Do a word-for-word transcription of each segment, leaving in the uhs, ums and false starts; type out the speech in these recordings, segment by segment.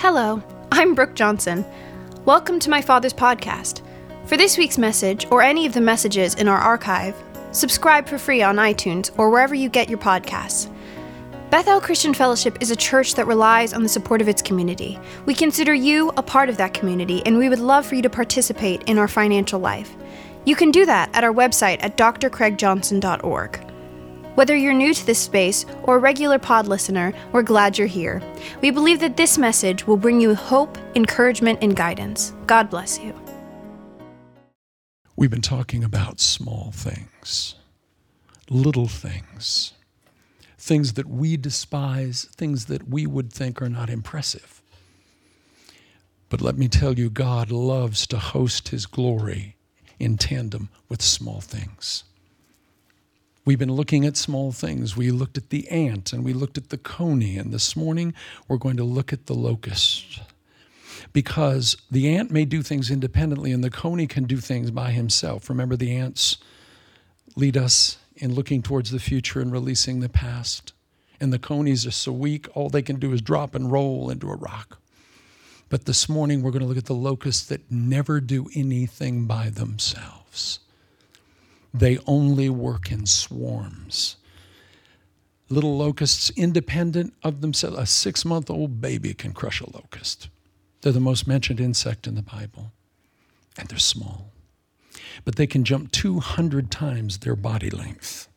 Hello, I'm Brooke Johnson. Welcome to my Father's podcast. For this week's message, or any of the messages in our archive, subscribe for free on iTunes or wherever you get your podcasts. Bethel Christian Fellowship is a church that relies on the support of its community. We consider you a part of that community, and we would love for you to participate in our financial life. You can do that at our website at d r craig johnson dot org. Whether you're new to this space or a regular pod listener, we're glad you're here. We believe that this message will bring you hope, encouragement, and guidance. God bless you. We've been talking about small things, little things, things that we despise, things that we would think are not impressive. But let me tell you, God loves to host His glory in tandem with small things. We've been looking at small things. We looked at the ant and we looked at the coney, and this morning we're going to look at the locust. Because the ant may do things independently and the coney can do things by himself. Remember, the ants lead us in looking towards the future and releasing the past. And the conies are so weak, all they can do is drop and roll into a rock. But this morning we're going to look at the locusts that never do anything by themselves. They only work in swarms. Little locusts, independent of themselves. A six-month-old baby can crush a locust. They're the most mentioned insect in the Bible, and they're small. But they can jump two hundred times their body length.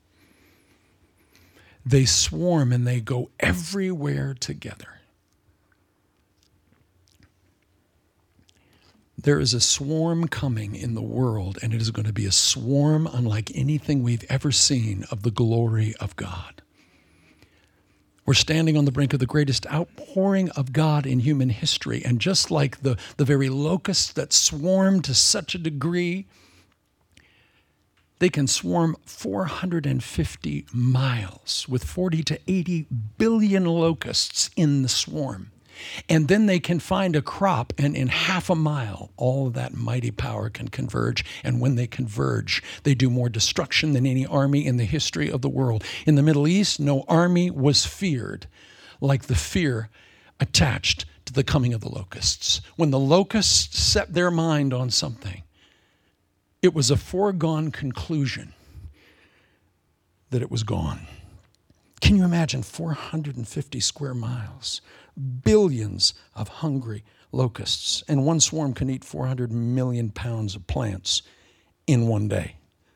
They swarm and they go everywhere together. There is a swarm coming in the world, and it is going to be a swarm unlike anything we've ever seen of the glory of God. We're standing on the brink of the greatest outpouring of God in human history, and just like the, the very locusts that swarm to such a degree, they can swarm four hundred fifty miles with forty to eighty billion locusts in the swarm. And then they can find a crop, and in half a mile, all of that mighty power can converge. And when they converge, they do more destruction than any army in the history of the world. In the Middle East, no army was feared like the fear attached to the coming of the locusts. When the locusts set their mind on something, it was a foregone conclusion that it was gone. Can you imagine four hundred fifty square miles? Billions of hungry locusts, and one swarm can eat four hundred million pounds of plants in one day.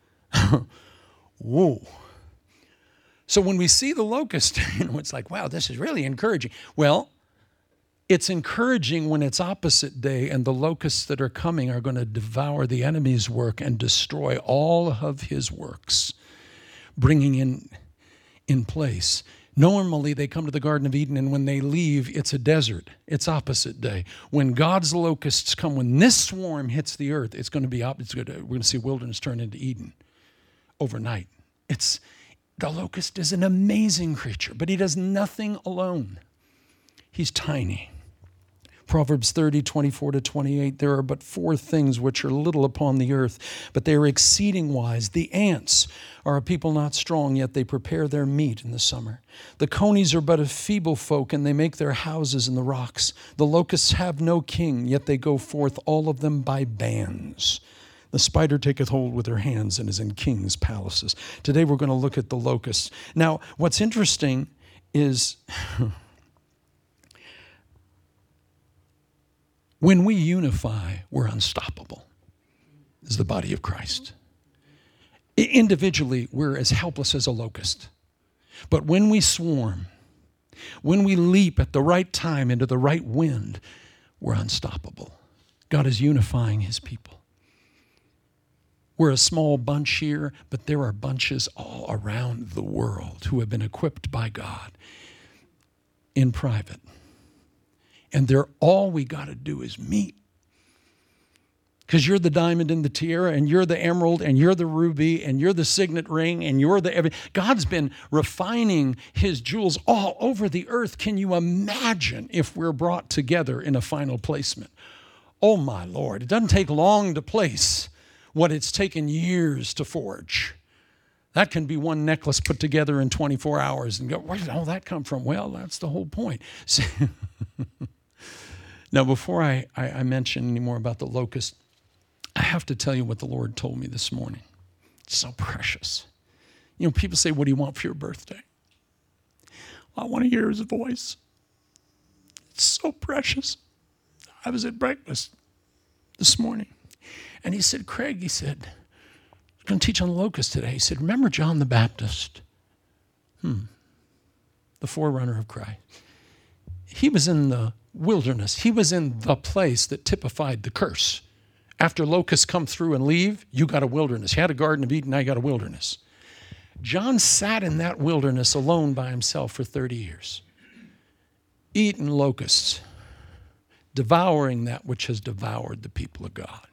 Whoa. So when we see the locust, you know, it's like, wow, this is really encouraging. Well, it's encouraging when it's opposite day and the locusts that are coming are going to devour the enemy's work and destroy all of his works, bringing in in place. Normally, they come to the Garden of Eden, and when they leave, it's a desert. It's opposite day. When God's locusts come, when this swarm hits the earth, it's going to be opposite. We're going to see wilderness turn into Eden overnight. It's the locust is an amazing creature, but he does nothing alone. He's tiny. Proverbs thirty, twenty-four to twenty-eight, there are but four things which are little upon the earth, but they are exceeding wise. The ants are a people not strong, yet they prepare their meat in the summer. The conies are but a feeble folk, and they make their houses in the rocks. The locusts have no king, yet they go forth, all of them by bands. The spider taketh hold with her hands and is in kings' palaces. Today we're going to look at the locusts. Now, what's interesting is when we unify, we're unstoppable as the body of Christ. Individually, we're as helpless as a locust. But when we swarm, when we leap at the right time into the right wind, we're unstoppable. God is unifying His people. We're a small bunch here, but there are bunches all around the world who have been equipped by God in private. And they're all we got to do is meet. Because you're the diamond in the tiara, and you're the emerald, and you're the ruby, and you're the signet ring, and you're the every. God's been refining His jewels all over the earth. Can you imagine if we're brought together in a final placement? Oh my Lord, it doesn't take long to place what it's taken years to forge. That can be one necklace put together in twenty-four hours and go, where did all that come from? Well, that's the whole point. Now, before I, I, I mention any more about the locust, I have to tell you what the Lord told me this morning. It's so precious. You know, people say, what do you want for your birthday? I want to hear his voice. It's so precious. I was at breakfast this morning, and he said, Craig, he said, I'm going to teach on the locust today. He said, remember John the Baptist? Hmm. The forerunner of Christ. He was in the wilderness. He was in the place that typified the curse. After locusts come through and leave, you got a wilderness. You had a Garden of Eden, now you got a wilderness. John sat in that wilderness alone by himself for thirty years, eating locusts, devouring that which has devoured the people of God.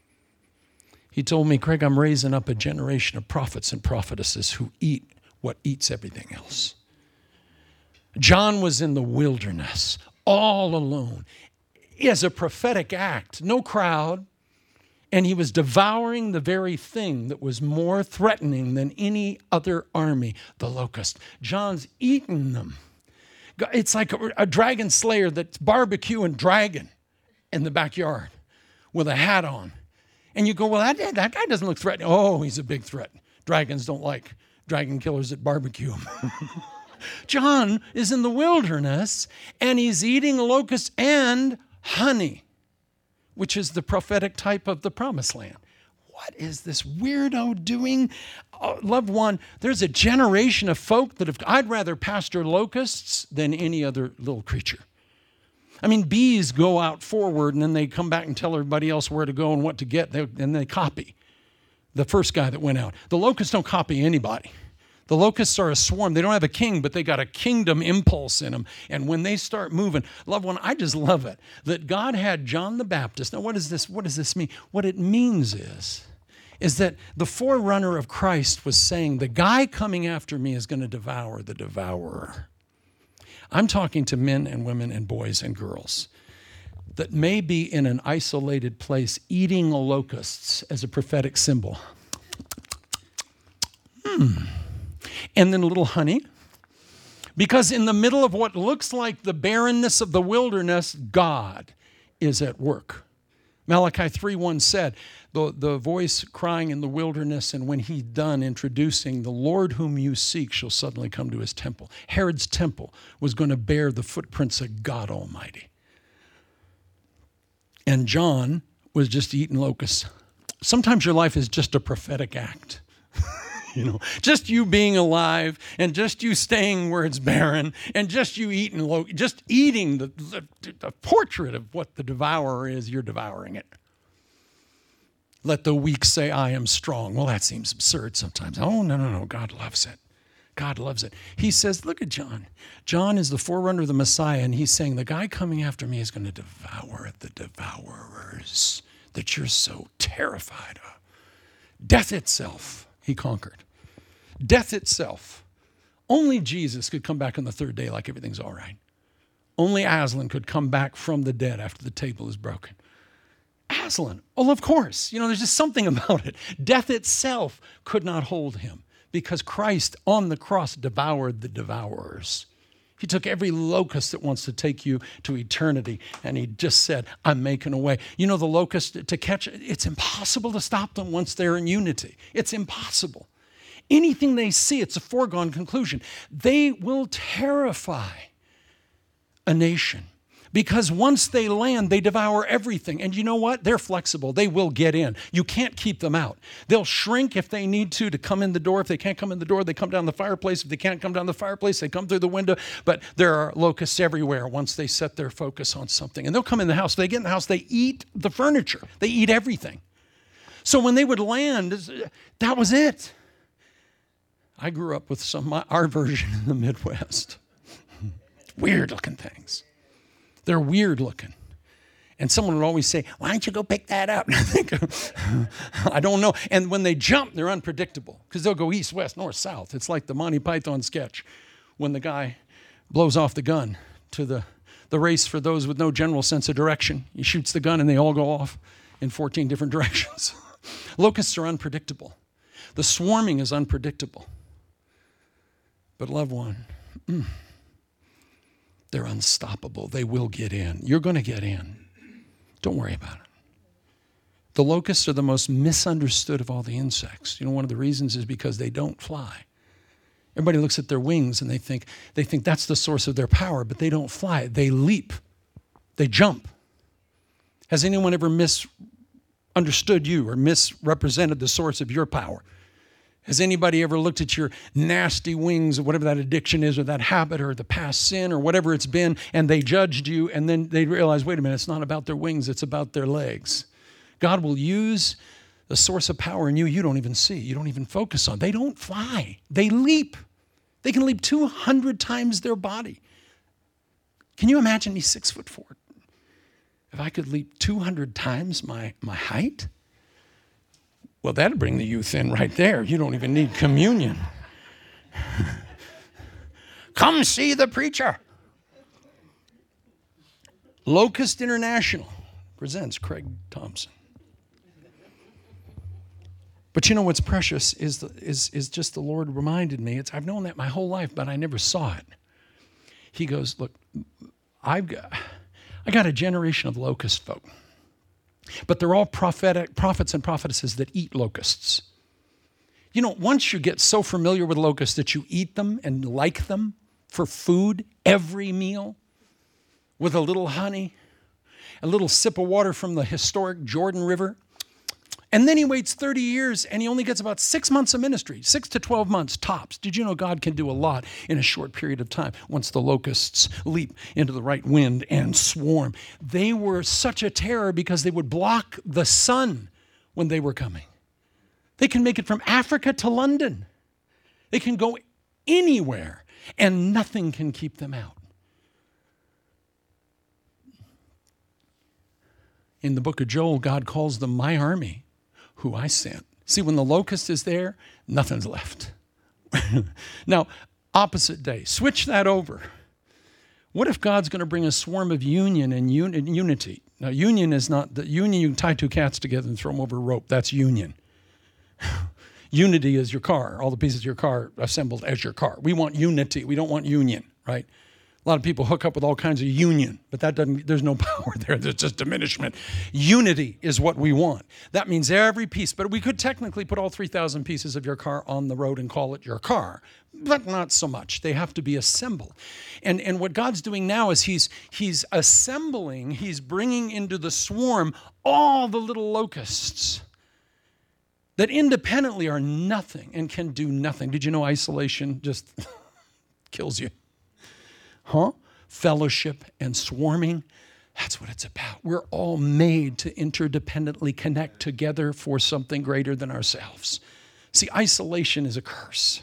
He told me, Craig, I'm raising up a generation of prophets and prophetesses who eat what eats everything else. John was in the wilderness, all alone, as a prophetic act, no crowd, and he was devouring the very thing that was more threatening than any other army, the locust. John's eating them. It's like a, a dragon slayer that's barbecuing dragon in the backyard with a hat on. And you go, well, that, that guy doesn't look threatening. Oh, he's a big threat. Dragons don't like dragon killers that barbecue them. John is in the wilderness, and he's eating locusts and honey, which is the prophetic type of the promised land. What is this weirdo doing? Oh, loved one, there's a generation of folk that have, I'd rather pasture locusts than any other little creature. I mean, bees go out forward and then they come back and tell everybody else where to go and what to get, they, and they copy the first guy that went out. The locusts don't copy anybody. The locusts are a swarm. They don't have a king, but they got a kingdom impulse in them. And when they start moving, loved one, I just love it that God had John the Baptist. Now, what is this? What does this mean? What it means is, is that the forerunner of Christ was saying, the guy coming after me is going to devour the devourer. I'm talking to men and women and boys and girls that may be in an isolated place eating locusts as a prophetic symbol. Hmm. And then a little honey. Because in the middle of what looks like the barrenness of the wilderness, God is at work. Malachi three one said, the, the voice crying in the wilderness, and when he's done introducing, the Lord whom you seek shall suddenly come to his temple. Herod's temple was going to bear the footprints of God Almighty. And John was just eating locusts. Sometimes your life is just a prophetic act. You know, just you being alive and just you staying where it's barren and just you eating, lo- just eating the, the, the portrait of what the devourer is, you're devouring it. Let the weak say, I am strong. Well, that seems absurd sometimes. Oh, no, no, no. God loves it. God loves it. He says, look at John. John is the forerunner of the Messiah, and he's saying, the guy coming after me is going to devour the devourers that you're so terrified of. Death itself, he conquered. Death itself. Only Jesus could come back on the third day like everything's all right. Only Aslan could come back from the dead after the table is broken. Aslan, well, of course. You know, there's just something about it. Death itself could not hold him because Christ on the cross devoured the devourers. He took every locust that wants to take you to eternity, and he just said, I'm making a way. You know, the locust, to catch, it's impossible to stop them once they're in unity. It's impossible. Anything they see, it's a foregone conclusion. They will terrify a nation because once they land, they devour everything. And you know what? They're flexible. They will get in. You can't keep them out. They'll shrink if they need to to come in the door. If they can't come in the door, they come down the fireplace. If they can't come down the fireplace, they come through the window. But there are locusts everywhere once they set their focus on something. And they'll come in the house. If they get in the house, they eat the furniture. They eat everything. So when they would land, that was it. I grew up with some our version in the Midwest. Weird looking things. They're weird looking. And someone would always say, why don't you go pick that up? And I think, I don't know. And when they jump, they're unpredictable because they'll go east, west, north, south. It's like the Monty Python sketch when the guy blows off the gun to the, the race for those with no general sense of direction. He shoots the gun and they all go off in fourteen different directions. Locusts are unpredictable. The swarming is unpredictable. But loved one, mm, they're unstoppable. They will get in. You're going to get in. Don't worry about it. The locusts are the most misunderstood of all the insects. You know, one of the reasons is because they don't fly. Everybody looks at their wings and they think they think that's the source of their power, but they don't fly. They leap. They jump. Has anyone ever misunderstood you or misrepresented the source of your power? Has anybody ever looked at your nasty wings or whatever that addiction is or that habit or the past sin or whatever it's been, and they judged you, and then they realized, wait a minute, it's not about their wings, it's about their legs. God will use the source of power in you you don't even see, you don't even focus on. They don't fly. They leap. They can leap two hundred times their body. Can you imagine me six foot four? If I could leap two hundred times my, my height? Well, that'd bring the youth in right there. You don't even need communion. Come see the preacher. Locust International presents Craig Thompson. But you know what's precious is, the, is, is just the Lord reminded me. It's, I've known that my whole life, but I never saw it. He goes, look, I've got, I got a generation of locust folk. But they're all prophetic prophets and prophetesses that eat locusts. You know, once you get so familiar with locusts that you eat them and like them for food every meal with a little honey, a little sip of water from the historic Jordan River, and then he waits thirty years and he only gets about six months of ministry, six to twelve months tops. Did you know God can do a lot in a short period of time once the locusts leap into the right wind and swarm? They were such a terror because they would block the sun when they were coming. They can make it from Africa to London. They can go anywhere and nothing can keep them out. In the book of Joel, God calls them my army, who I sent. See, when the locust is there, nothing's left. Now, opposite day, switch that over. What if God's going to bring a swarm of union and un- unity? Now, union is not, the union, you can tie two cats together and throw them over a rope. That's union. Unity is your car, all the pieces of your car assembled as your car. We want unity. We don't want union, right? A lot of people hook up with all kinds of union, but that doesn't, there's no power there. There's just diminishment. Unity is what we want. That means every piece, but we could technically put all three thousand pieces of your car on the road and call it your car, but not so much. They have to be assembled. And, and what God's doing now is he's, he's assembling, he's bringing into the swarm all the little locusts that independently are nothing and can do nothing. Did you know isolation just kills you? Huh? Fellowship and swarming, that's what it's about. We're all made to interdependently connect together for something greater than ourselves. See, isolation is a curse.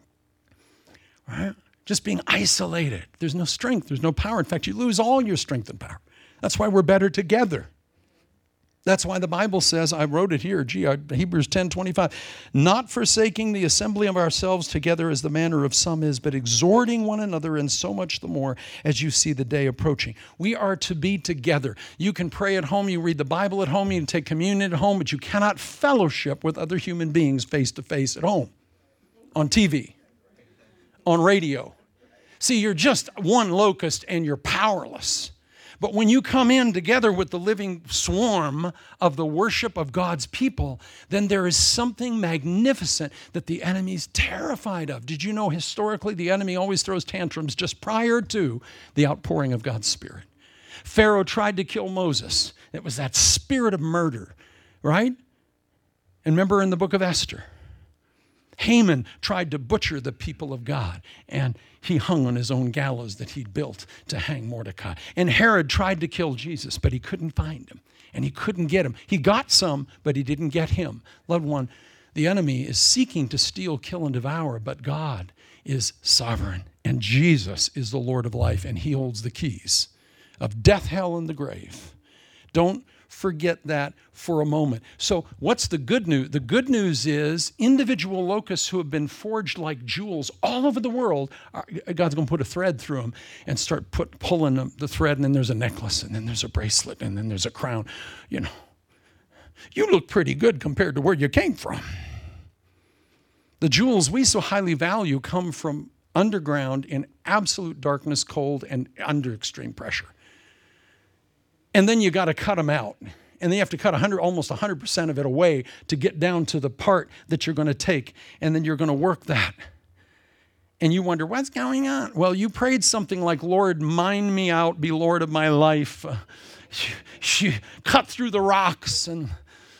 Right? Just being isolated. There's no strength, there's no power. In fact, you lose all your strength and power. That's why we're better together. That's why the Bible says, I wrote it here, gee, Hebrews ten twenty-five, not forsaking the assembly of ourselves together as the manner of some is, but exhorting one another, and so much the more as you see the day approaching. We are to be together. You can pray at home, you read the Bible at home, you can take communion at home, but you cannot fellowship with other human beings face to face at home, on T V, on radio. See, you're just one locust and you're powerless. But when you come in together with the living swarm of the worship of God's people, then there is something magnificent that the enemy's terrified of. Did you know historically the enemy always throws tantrums just prior to the outpouring of God's Spirit? Pharaoh tried to kill Moses. It was that spirit of murder, right? And remember in the book of Esther, Haman tried to butcher the people of God, and he hung on his own gallows that he'd built to hang Mordecai. And Herod tried to kill Jesus, but he couldn't find him, and he couldn't get him. He got some, but he didn't get him. Loved one, the enemy is seeking to steal, kill, and devour, but God is sovereign, and Jesus is the Lord of life, and he holds the keys of death, hell, and the grave. Don't forget that for a moment. So what's the good news? The good news is individual locusts who have been forged like jewels all over the world, are, God's going to put a thread through them and start put, pulling them, the thread, and then there's a necklace, and then there's a bracelet, and then there's a crown. You know, you look pretty good compared to where you came from. The jewels we so highly value come from underground in absolute darkness, cold, and under extreme pressure. And then you got to cut them out. And then you have to cut one hundred, almost one hundred percent of it away to get down to the part that you're going to take. And then you're going to work that. And you wonder, what's going on? Well, you prayed something like, Lord, mine me out, be Lord of my life. Uh, she, she cut through the rocks and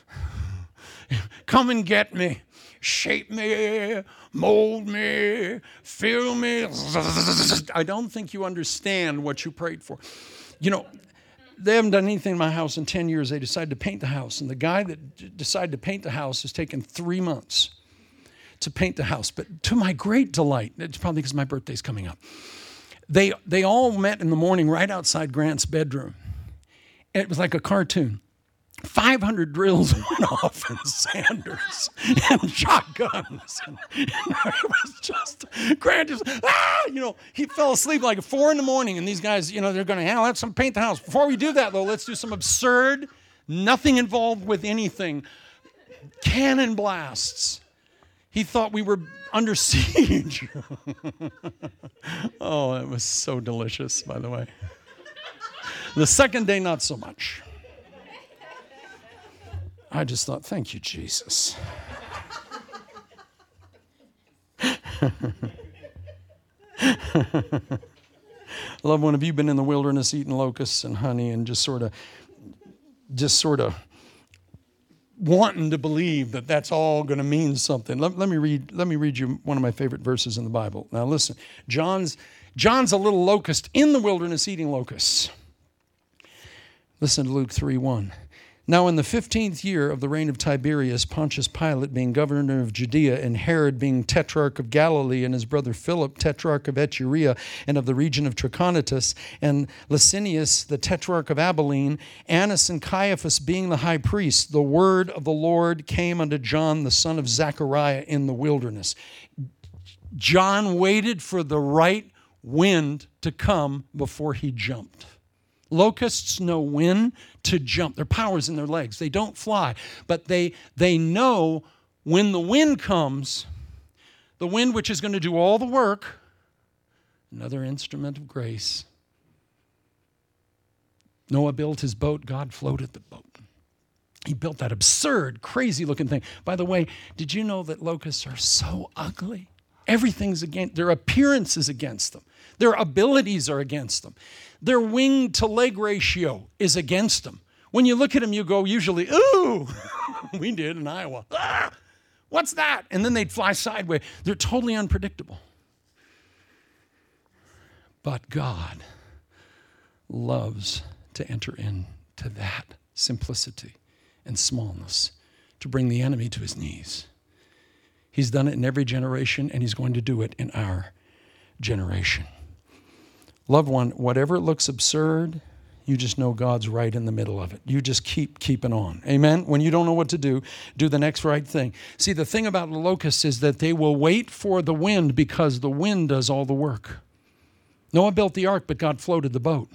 come and get me. Shape me, mold me, fill me. I don't think you understand what you prayed for. You know, they haven't done anything in my house in ten years. They decided to paint the house. And the guy that d- decided to paint the house has taken three months to paint the house. But to my great delight, it's probably because my birthday's coming up, they, they all met in the morning right outside Grant's bedroom. And it was like a cartoon. five hundred drills went off and sanders and shotguns. And, and it was just, Grant just, ah, you know, he fell asleep like at four in the morning. And these guys, you know, they're going to, yeah, let's paint the house. Before we do that, though, let's do some absurd, nothing involved with anything, cannon blasts. He thought we were under siege. Oh, it was so delicious, by the way. The second day, not so much. I just thought, thank you, Jesus. Loved one, have you been in the wilderness eating locusts and honey and just sort of, just sort of wanting to believe that that's all going to mean something? Let, let me read. Let me read you one of my favorite verses in the Bible. Now, listen. John's John's a little locust in the wilderness eating locusts. Listen to Luke three one. Now in the fifteenth year of the reign of Tiberius, Pontius Pilate being governor of Judea, and Herod being tetrarch of Galilee, and his brother Philip, tetrarch of Iturea, and of the region of Trachonitis, and Lysanias, the tetrarch of Abilene, Annas and Caiaphas being the high priests, the word of the Lord came unto John, the son of Zechariah, in the wilderness. John waited for the right wind to come before he jumped. Locusts know when to jump. Their power's in their legs. They don't fly, but they, they know when the wind comes, the wind which is going to do all the work, another instrument of grace. Noah built his boat. God floated the boat. He built that absurd, crazy-looking thing. By the way, did you know that locusts are so ugly? Everything's against, their appearance is against them. Their abilities are against them. Their wing to leg ratio is against them. When you look at them, you go usually, ooh, we did in Iowa. Ah, what's that? And then they'd fly sideways. They're totally unpredictable. But God loves to enter into that simplicity and smallness to bring the enemy to his knees. He's done it in every generation, and he's going to do it in our generation. Loved one, whatever looks absurd, you just know God's right in the middle of it. You just keep keeping on. Amen? When you don't know what to do, do the next right thing. See, the thing about the locusts is that they will wait for the wind because the wind does all the work. Noah built the ark, but God floated the boat.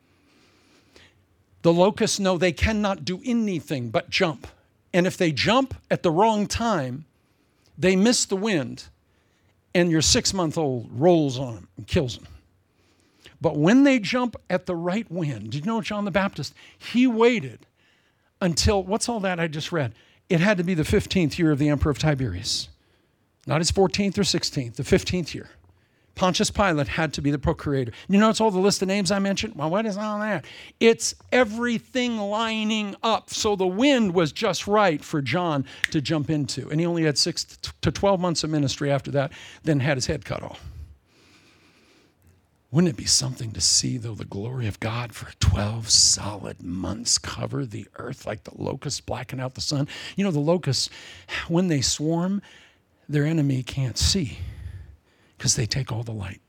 The locusts know they cannot do anything but jump. And if they jump at the wrong time, they miss the wind, and your six-month-old rolls on them and kills them. But when they jump at the right wind, did you know John the Baptist? He waited until, what's all that I just read? It had to be the fifteenth year of the Emperor of Tiberius. Not his fourteenth or sixteenth, the fifteenth year. Pontius Pilate had to be the procurator. You notice all the list of names I mentioned? Well, what is all that? It's everything lining up. So the wind was just right for John to jump into. And he only had six to twelve months of ministry after that, then had his head cut off. Wouldn't it be something to see, though, the glory of God for twelve solid months cover the earth like the locusts blacking out the sun? You know, the locusts, when they swarm, their enemy can't see because they take all the light.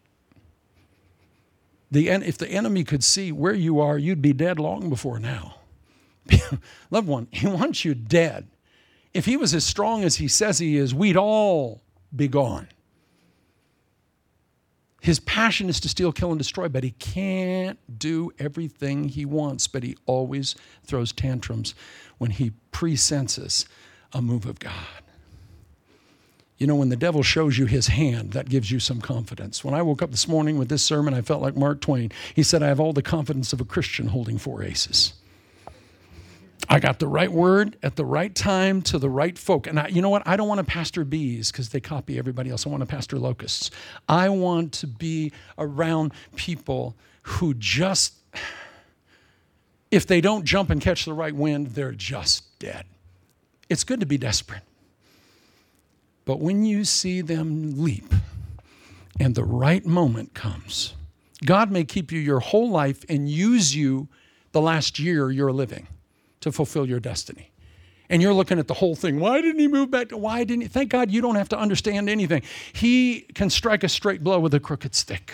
The en- if the enemy could see where you are, you'd be dead long before now. Loved one, he wants you dead. If he was as strong as he says he is, we'd all be gone. His passion is to steal, kill, and destroy, but he can't do everything he wants, but he always throws tantrums when he pre-senses a move of God. You know, when the devil shows you his hand, that gives you some confidence. When I woke up this morning with this sermon, I felt like Mark Twain. He said, I have all the confidence of a Christian holding four aces. I got the right word at the right time to the right folk. And I, you know what? I don't want to pastor bees because they copy everybody else. I want to pastor locusts. I want to be around people who just, if they don't jump and catch the right wind, they're just dead. It's good to be desperate. But when you see them leap and the right moment comes, God may keep you your whole life and use you the last year you're living to fulfill your destiny. And you're looking at the whole thing. Why didn't he move back? To, why didn't he? Thank God you don't have to understand anything. He can strike a straight blow with a crooked stick.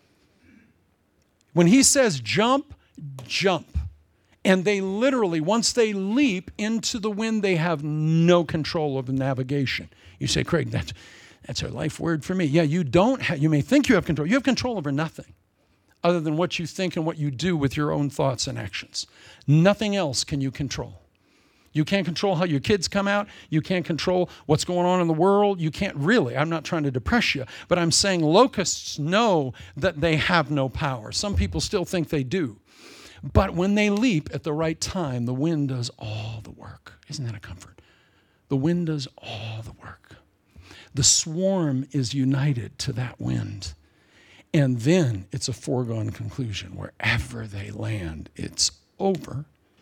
When he says jump, jump. And they literally, once they leap into the wind, they have no control over navigation. You say, Craig, that's, that's a life word for me. Yeah, you don't have, you may think you have control. You have control over nothing other than what you think and what you do with your own thoughts and actions. Nothing else can you control. You can't control how your kids come out. You can't control what's going on in the world. You can't really. I'm not trying to depress you, but I'm saying locusts know that they have no power. Some people still think they do. But when they leap at the right time, the wind does all the work. Isn't that a comfort? The wind does all the work. The swarm is united to that wind. And then it's a foregone conclusion. Wherever they land, it's over.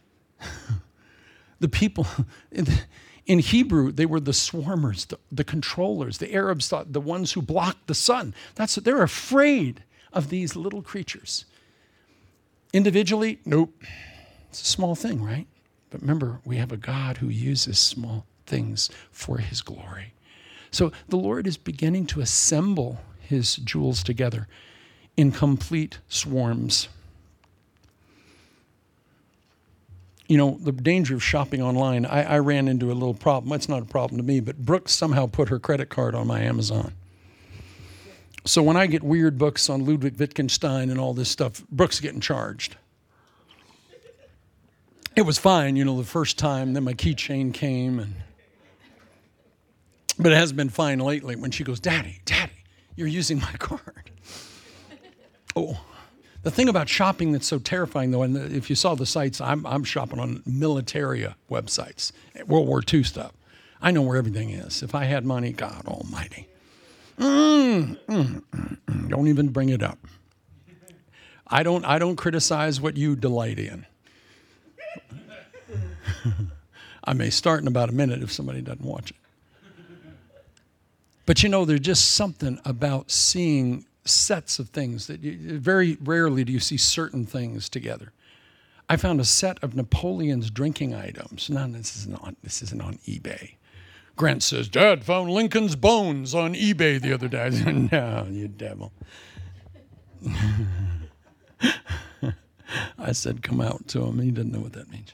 The people, in Hebrew, they were the swarmers, the, the controllers. The Arabs thought the ones who blocked the sun. That's they're afraid of these little creatures. Individually, nope. It's a small thing, right? But remember, we have a God who uses small things for his glory. So the Lord is beginning to assemble his jewels together in complete swarms. You know, the danger of shopping online, I, I ran into a little problem. It's not a problem to me, but Brooke somehow put her credit card on my Amazon. So when I get weird books on Ludwig Wittgenstein and all this stuff, Brooke's getting charged. It was fine, you know, the first time. Then my keychain came. and But it hasn't been fine lately when she goes, Daddy, Daddy, you're using my card. Oh, the thing about shopping that's so terrifying, though, and if you saw the sites, I'm, I'm shopping on Militaria websites, World War Two stuff. I know where everything is. If I had money, God almighty. Mm, mm, mm, mm. Don't even bring it up. I don't I don't criticize what you delight in. I may start in about a minute if somebody doesn't watch it. But you know, there's just something about seeing sets of things that you, very rarely do you see certain things together. I found a set of Napoleon's drinking items. No, this isn't on, this isn't on eBay. Grant says, Dad found Lincoln's bones on eBay the other day. No, you devil. I said, come out to him. He didn't know what that means.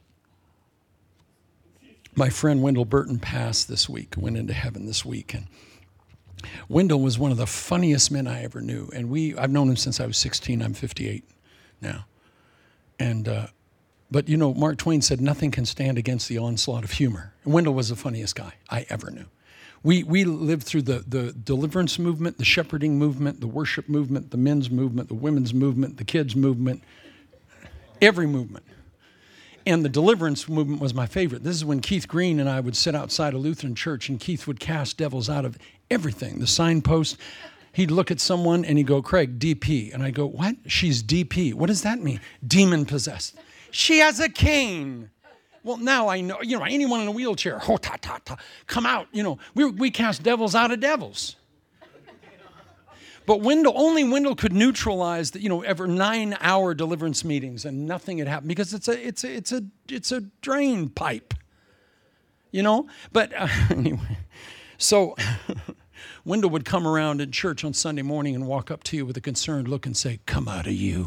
My friend Wendell Burton passed this week, went into heaven this week. And Wendell was one of the funniest men I ever knew. And we, I've known him since I was sixteen. I'm fifty-eight now. And, uh, But, you know, Mark Twain said, nothing can stand against the onslaught of humor. And Wendell was the funniest guy I ever knew. We we lived through the, the deliverance movement, the shepherding movement, the worship movement, the men's movement, the women's movement, the kids' movement, every movement. And the deliverance movement was my favorite. This is when Keith Green and I would sit outside a Lutheran church, and Keith would cast devils out of everything. The signpost, he'd look at someone and he'd go, Craig, D P. And I'd go, what? She's D P. What does that mean? Demon possessed. She has a cane. Well, now I know, you know, anyone in a wheelchair, oh, ta, ta, ta, come out. You know, we, we cast devils out of devils. But Wendell, only Wendell could neutralize the, you know, ever nine-hour deliverance meetings, and nothing had happened because it's a, it's a, it's a, it's a drain pipe, you know. But uh, anyway, so Wendell would come around in church on Sunday morning and walk up to you with a concerned look and say, "Come out of you."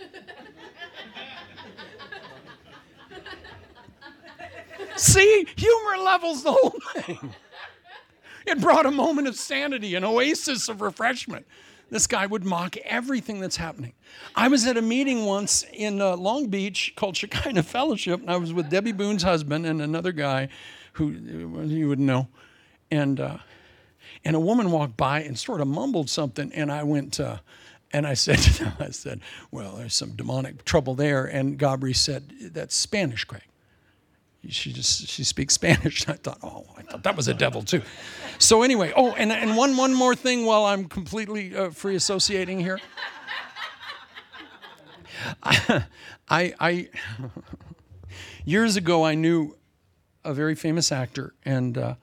See, humor levels the whole thing. It brought a moment of sanity, an oasis of refreshment. This guy would mock everything that's happening. I was at a meeting once in uh, Long Beach called Shekinah Fellowship, and I was with Debbie Boone's husband and another guy who you would know. And uh, and a woman walked by and sort of mumbled something, and I went, uh, and I said, I said, well, there's some demonic trouble there, and Gabri said, that's Spanish, Craig. She just, she speaks Spanish. And I thought, oh, I thought that was a devil too. So anyway, oh, and, and one, one more thing while I'm completely uh, free associating here. I, I, I years ago, I knew a very famous actor, and uh,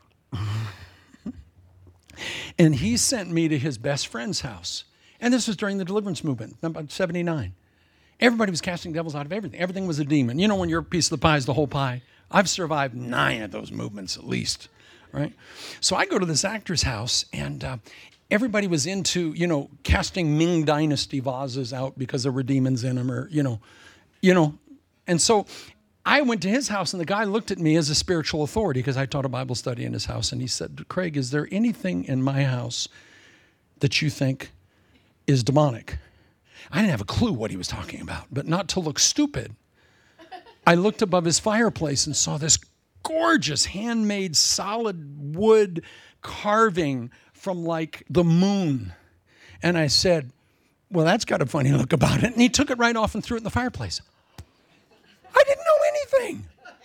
and he sent me to his best friend's house. And this was during the deliverance movement, about seventy-nine. Everybody was casting devils out of everything. Everything was a demon. You know, when your piece of the pie is the whole pie. I've survived nine of those movements at least, right? So I go to this actor's house, and uh, everybody was into, you know, casting Ming Dynasty vases out because there were demons in them, or, you know, you know. And so I went to his house, and the guy looked at me as a spiritual authority because I taught a Bible study in his house, and he said, Craig, is there anything in my house that you think is demonic? I didn't have a clue what he was talking about, but not to look stupid, I looked above his fireplace and saw this gorgeous handmade solid wood carving from like the moon. And I said, well, that's got a funny look about it. And he took it right off and threw it in the fireplace. I didn't know anything.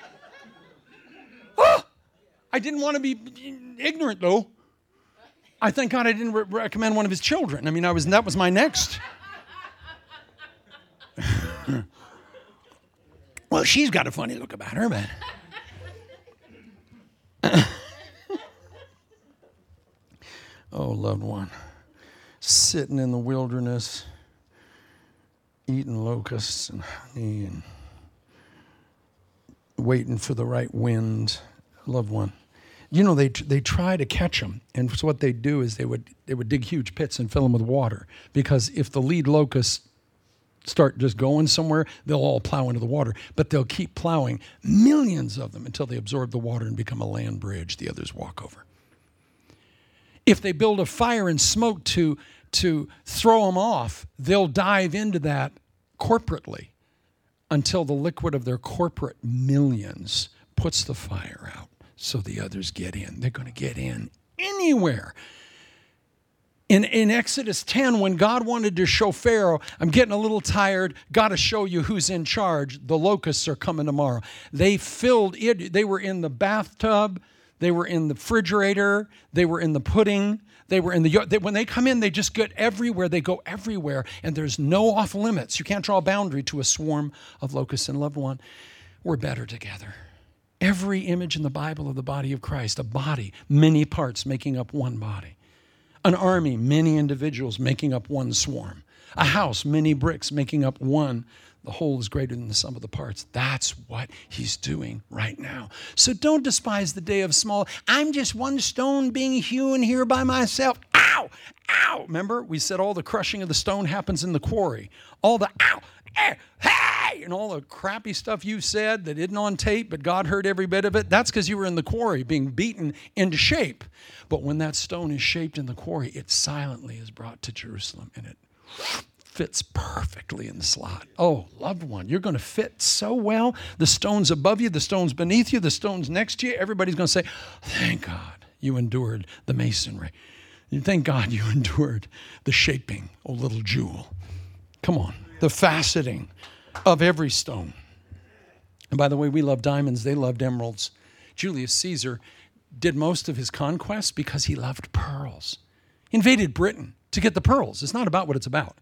Oh, I didn't want to be ignorant, though. I thank God I didn't re- recommend one of his children. I mean, I was that was my next. Well, she's got a funny look about her, man. Oh, loved one, sitting in the wilderness, eating locusts and honey and waiting for the right wind. Loved one. You know, they they try to catch them, and so what they do is they would they would dig huge pits and fill them with water, because if the lead locusts start just going somewhere, they'll all plow into the water, but they'll keep plowing, millions of them, until they absorb the water and become a land bridge the others walk over. If they build a fire and smoke to, to throw them off, they'll dive into that corporately until the liquid of their corporate millions puts the fire out so the others get in. They're going to get in anywhere. In, in Exodus ten, when God wanted to show Pharaoh, I'm getting a little tired, got to show you who's in charge. The locusts are coming tomorrow. They filled it. They were in the bathtub. They were in the refrigerator. They were in the pudding. They were in the yard. They, when they come in, they just get everywhere. They go everywhere, and there's no off limits. You can't draw a boundary to a swarm of locusts. And loved one, we're better together. Every image in the Bible of the body of Christ, a body, many parts making up one body. An army, many individuals making up one swarm. A house, many bricks making up one. The whole is greater than the sum of the parts. That's what he's doing right now. So don't despise the day of small. I'm just one stone being hewn here by myself. Ow! Ow! Remember, we said all the crushing of the stone happens in the quarry. All the ow! Eh, hey! And all the crappy stuff you said that isn't on tape, but God heard every bit of it, that's because you were in the quarry being beaten into shape. But when that stone is shaped in the quarry, it silently is brought to Jerusalem, and it fits perfectly in the slot. Oh, loved one, you're going to fit so well. The stone's above you, the stone's beneath you, the stone's next to you. Everybody's going to say, thank God you endured the masonry. Thank God you endured the shaping, oh little jewel. Come on. The faceting of every stone. And by the way, we love diamonds. They loved emeralds. Julius Caesar did most of his conquests because he loved pearls. He invaded Britain to get the pearls. It's not about what it's about.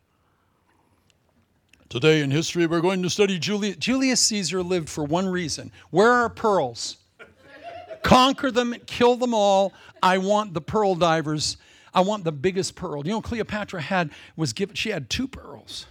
Today in history, we're going to study Julius. Julius Caesar lived for one reason. Where are pearls? Conquer them, kill them all. I want the pearl divers. I want the biggest pearl. You know, Cleopatra had, was given, she had two pearls.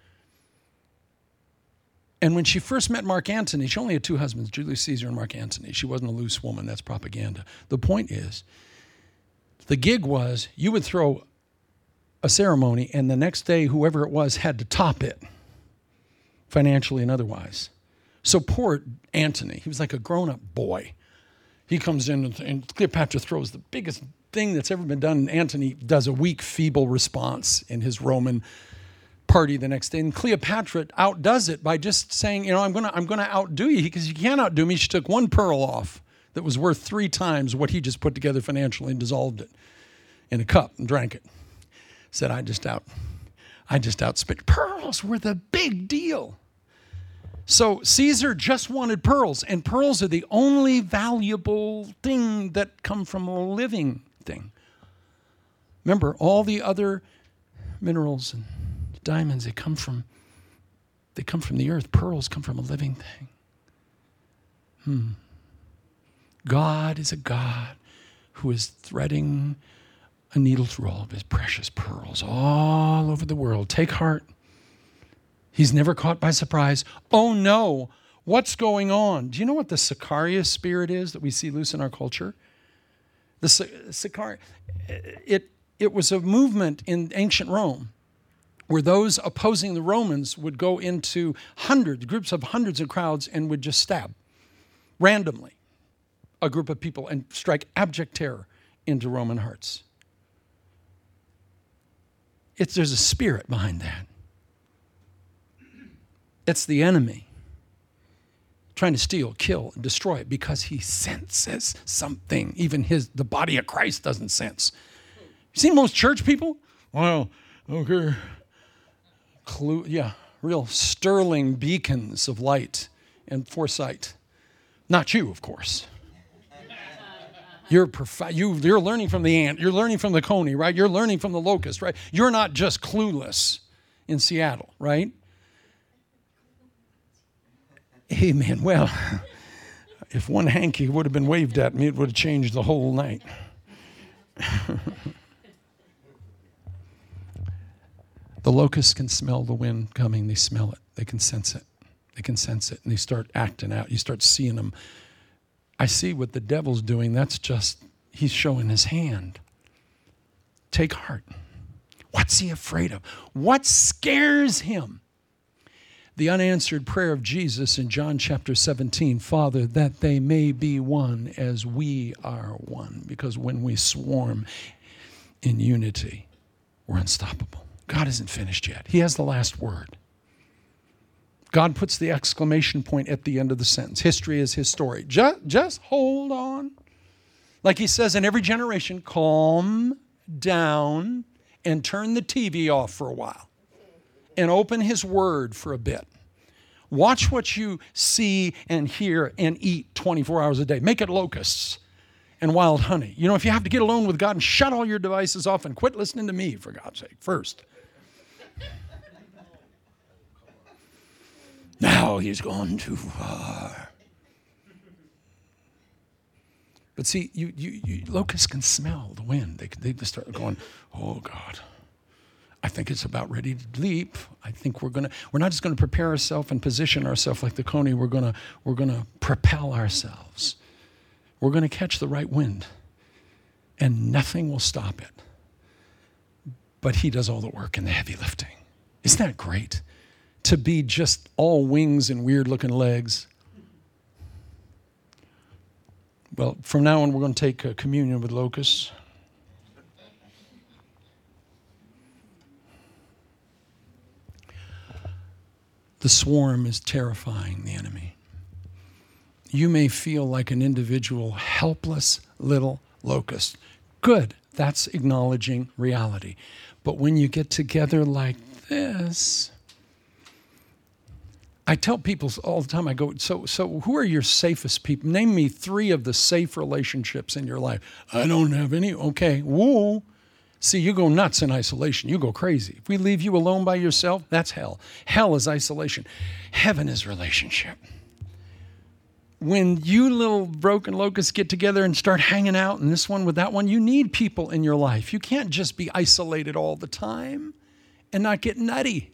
And when she first met Mark Antony, she only had two husbands, Julius Caesar and Mark Antony. She wasn't a loose woman. That's propaganda. The point is, the gig was you would throw a ceremony, and the next day, whoever it was had to top it, financially and otherwise. So poor Antony, he was like a grown-up boy. He comes in, and, and Cleopatra throws the biggest thing that's ever been done, and Antony does a weak, feeble response in his Roman party the next day, and Cleopatra outdoes it by just saying, you know, I'm gonna I'm gonna outdo you, because you can't outdo me. She took one pearl off that was worth three times what he just put together financially and dissolved it. in a cup and drank it. Said, I just out, I just outspit. Pearls were the big deal. So Caesar just wanted pearls, and pearls are the only valuable thing that come from a living thing. Remember, all the other minerals and diamonds, they come from, they come from the earth. Pearls come from a living thing. Hmm. God is a God who is threading a needle through all of his precious pearls all over the world. Take heart. He's never caught by surprise. Oh no, what's going on? Do you know what the Sicarius spirit is that we see loose in our culture? The Sicarius, it, it was a movement in ancient Rome where those opposing the Romans would go into hundreds, groups of hundreds of crowds and would just stab randomly a group of people and strike abject terror into Roman hearts. It's, there's a spirit behind that. It's the enemy trying to steal, kill, and destroy it because he senses something. Even his the body of Christ doesn't sense. You seen most church people? Well, okay. Clue, yeah, real sterling beacons of light and foresight. Not you, of course. You're profi- you, you're learning from the ant. You're learning from the coney, right? You're learning from the locust, right? You're not just clueless in Seattle, right? Amen. Well, if one hanky would have been waved at me, it would have changed the whole night. The locusts can smell the wind coming. They smell it. They can sense it. They can sense it. And they start acting out. You start seeing them. I see what the devil's doing. That's just, he's showing his hand. Take heart. What's he afraid of? What scares him? The unanswered prayer of Jesus in John chapter seventeen, Father, that they may be one as we are one. Because when we swarm in unity, we're unstoppable. God isn't finished yet. He has the last word. God puts the exclamation point at the end of the sentence. History is his story. Just, just hold on. Like he says in every generation, calm down and turn the T V off for a while. And open his word for a bit. Watch what you see and hear and eat twenty-four hours a day. Make it locusts and wild honey. You know, if you have to get alone with God and shut all your devices off and quit listening to me, for God's sake, first. Now he's gone too far. But see, you, you, you locusts can smell the wind. They, they just start going, oh God. I think it's about ready to leap. I think we're gonna, we're not just gonna prepare ourselves and position ourselves like the coney, we're gonna, we're gonna propel ourselves. We're gonna catch the right wind and nothing will stop it. But he does all the work and the heavy lifting. Isn't that great? To be just all wings and weird looking legs. Well, from now on, we're gonna take uh, communion with locusts. The swarm is terrifying the enemy. You may feel like an individual, helpless little locust. Good, that's acknowledging reality. But when you get together like this, I tell people all the time, I go, so, so who are your safest people? Name me three of the safe relationships in your life. I don't have any. Okay, woo. See, you go nuts in isolation. You go crazy. If we leave you alone by yourself, that's hell. Hell is isolation. Heaven is relationship. When you little broken locusts get together and start hanging out, and this one with that one, you need people in your life. You can't just be isolated all the time and not get nutty.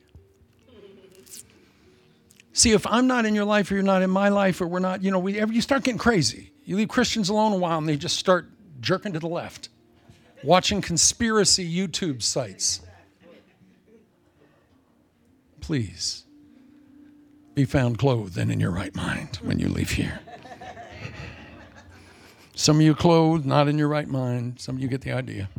See, if I'm not in your life or you're not in my life or we're not, you know, we, you start getting crazy. You leave Christians alone a while and they just start jerking to the left. Watching conspiracy YouTube sites. Please be found clothed and in your right mind when you leave here. Some of you clothed, not in your right mind. Some of you get the idea.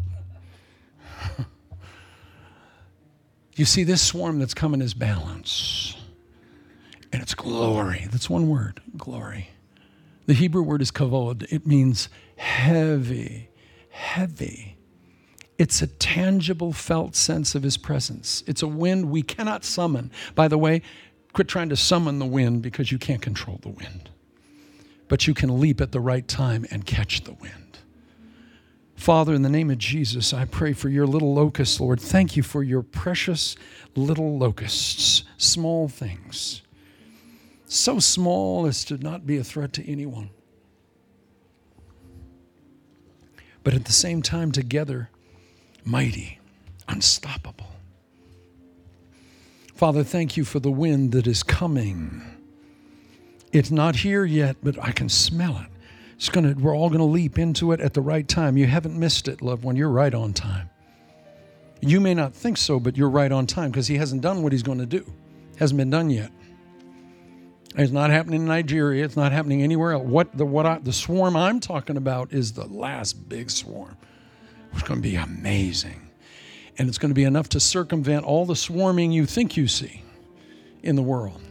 You see, this swarm that's coming is balance. And it's glory. That's one word, glory. The Hebrew word is kavod. It means heavy. Heavy. It's a tangible, felt sense of his presence. It's a wind we cannot summon. By the way, quit trying to summon the wind because you can't control the wind. But you can leap at the right time and catch the wind. Father, in the name of Jesus, I pray for your little locusts, Lord. Thank you for your precious little locusts, small things, so small as to not be a threat to anyone. But at the same time, together, mighty, unstoppable. Father, thank you for the wind that is coming. It's not here yet, but I can smell it. It's gonna, we're all going to leap into it at the right time. You haven't missed it, loved one. You're right on time. You may not think so, but you're right on time because he hasn't done what he's going to do. Hasn't been done yet. It's not happening in Nigeria. It's not happening anywhere else. What the what I, the swarm I'm talking about is the last big swarm. It's going to be amazing. And it's going to be enough to circumvent all the swarming you think you see in the world.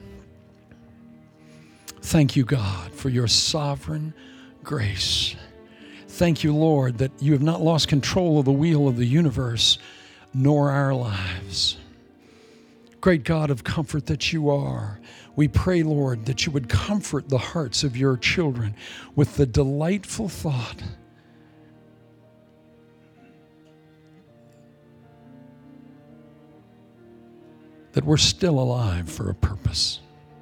Thank you, God, for your sovereign grace. Thank you, Lord, that you have not lost control of the wheel of the universe, nor our lives. Great God of comfort that you are, we pray, Lord, that you would comfort the hearts of your children with the delightful thought that we're still alive for a purpose.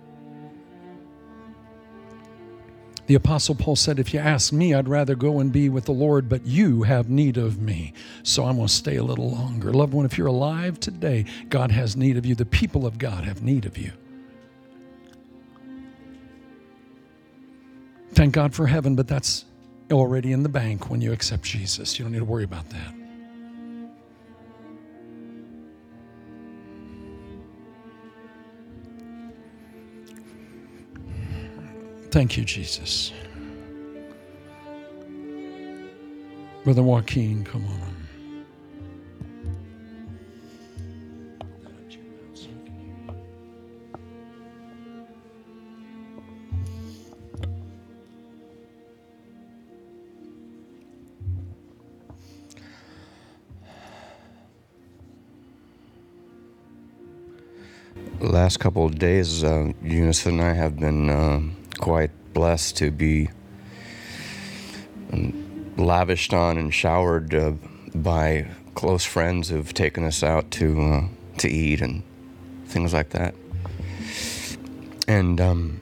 The Apostle Paul said, if you ask me, I'd rather go and be with the Lord, but you have need of me, so I'm going to stay a little longer. Loved one, if you're alive today, God has need of you. The people of God have need of you. Thank God for heaven, but that's already in the bank when you accept Jesus. You don't need to worry about that. Thank you, Jesus. Brother Joaquin, come on. The last couple of days, uh, Eunice and I have been uh, quite blessed to be um, lavished on and showered uh, by close friends who've taken us out to uh, to eat and things like that. And um,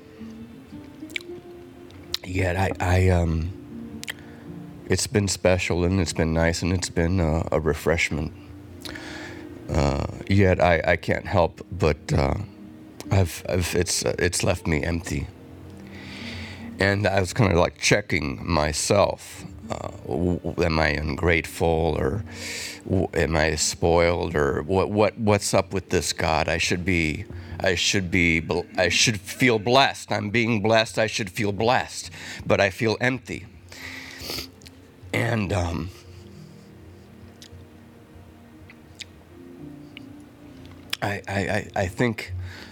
yet, I, I um, it's been special and it's been nice and it's been uh, a refreshment. Uh, yet I, I can't help but uh, I've, I've it's uh, it's left me empty, and I was kind of like checking myself. Uh, w- am I ungrateful, or w- am I spoiled, or what what what's up with this God? I should be I should be bl- I should feel blessed. I'm being blessed. I should feel blessed, but I feel empty. And um, I, I, I think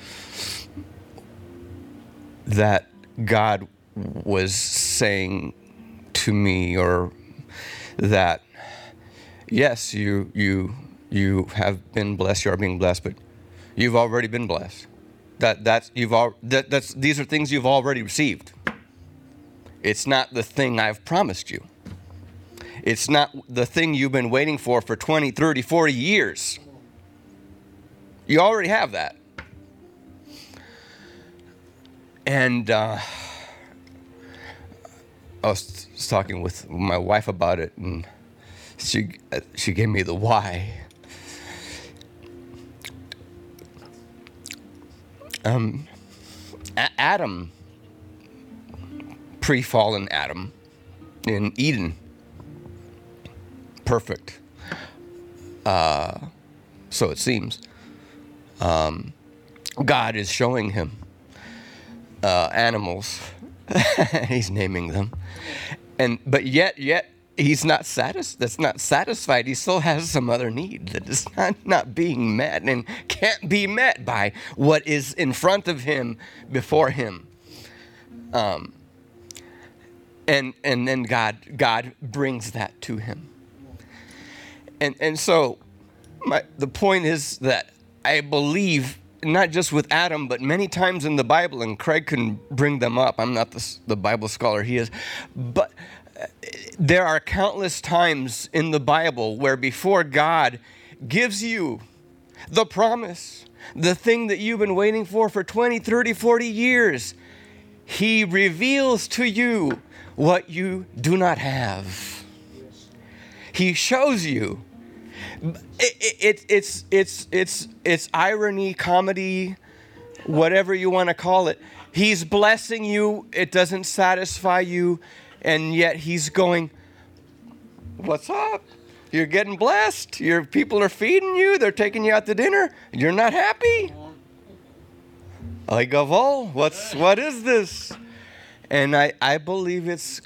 that God was saying to me, or that, yes, you you you have been blessed, you are being blessed, but you've already been blessed. That that's you've all that that's these are things you've already received. It's not the thing I've promised you. It's not the thing you've been waiting for for twenty, thirty, forty years. You already have that. And uh, I was talking with my wife about it, and she she gave me the why. Um, Adam, pre-fallen Adam, in Eden, perfect. Uh, so it seems. Um, God is showing him uh, animals. He's naming them, and but yet, yet he's not satis- That's not satisfied. He still has some other need that is not, not being met and can't be met by what is in front of him, before him. Um, and and then God God brings that to him. And and so my the point is that I believe not just with Adam, but many times in the Bible, and Craig can bring them up. I'm not the, the Bible scholar he is, but there are countless times in the Bible where before God gives you the promise, the thing that you've been waiting for for twenty, thirty, forty years, he reveals to you what you do not have. He shows you. It, it, it, it's, it's, it's, it's irony, comedy, whatever you want to call it. He's blessing you. It doesn't satisfy you. And yet he's going, what's up? You're getting blessed. Your people are feeding you. They're taking you out to dinner. You're not happy? Ay gavol, what's, what is this? And I, I believe it's...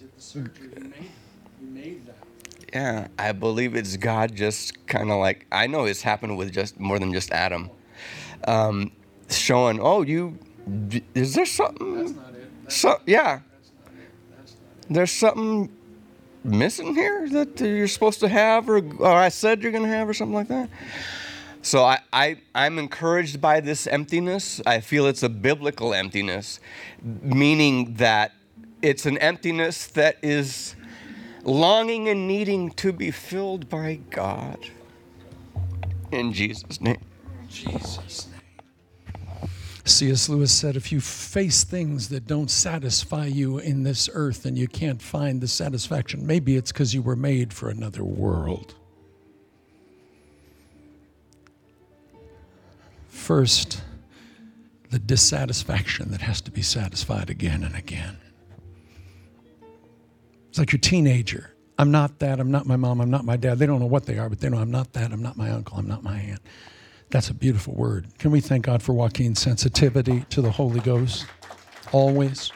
Yeah, I believe it's God just kind of like, I know it's happened with just more than just Adam. Um, showing, oh, you, is there something? That's not it. That's so, yeah. That's not it. That's not it. There's something missing here that you're supposed to have, or, or I said you're going to have, or something like that. So I, I, I'm encouraged by this emptiness. I feel it's a biblical emptiness, meaning that it's an emptiness that is longing and needing to be filled by God. In Jesus' name. Jesus' name. C S Lewis said, if you face things that don't satisfy you in this earth and you can't find the satisfaction, maybe it's because you were made for another world. First, the dissatisfaction that has to be satisfied again and again. It's like your teenager. I'm not that. I'm not my mom. I'm not my dad. They don't know what they are, but they know I'm not that. I'm not my uncle. I'm not my aunt. That's a beautiful word. Can we thank God for Joaquin's sensitivity to the Holy Ghost? Always.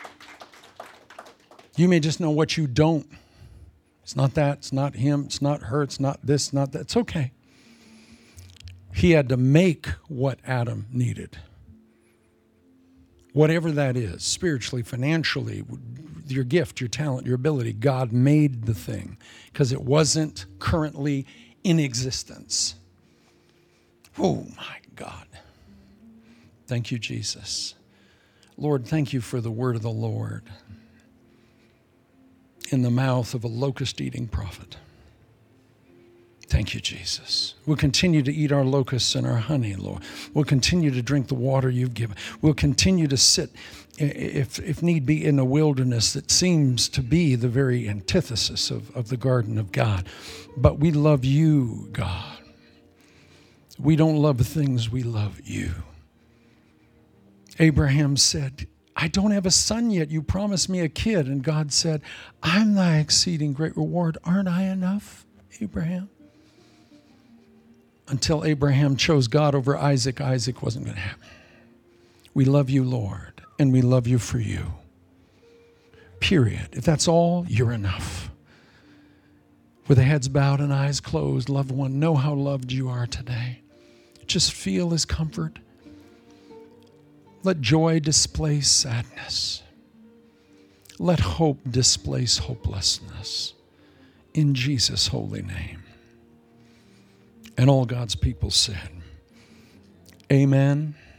You may just know what you don't. It's not that. It's not him. It's not her. It's not this, not that. It's okay. He had to make what Adam needed. Whatever that is, spiritually, financially, your gift, your talent, your ability, God made the thing because it wasn't currently in existence. Oh, my God. Thank you, Jesus. Lord, thank you for the word of the Lord in the mouth of a locust-eating prophet. Thank you, Jesus. We'll continue to eat our locusts and our honey, Lord. We'll continue to drink the water you've given. We'll continue to sit, if, if need be, in a wilderness that seems to be the very antithesis of, of the garden of God. But we love you, God. We don't love things, we love you. Abraham said, I don't have a son yet. You promised me a kid. And God said, I'm thy exceeding great reward. Aren't I enough, Abraham? Until Abraham chose God over Isaac, Isaac wasn't going to happen. We love you, Lord, and we love you for you. Period. If that's all, you're enough. With heads bowed and eyes closed, loved one, know how loved you are today. Just feel his comfort. Let joy displace sadness. Let hope displace hopelessness. In Jesus' holy name. And all God's people said, amen.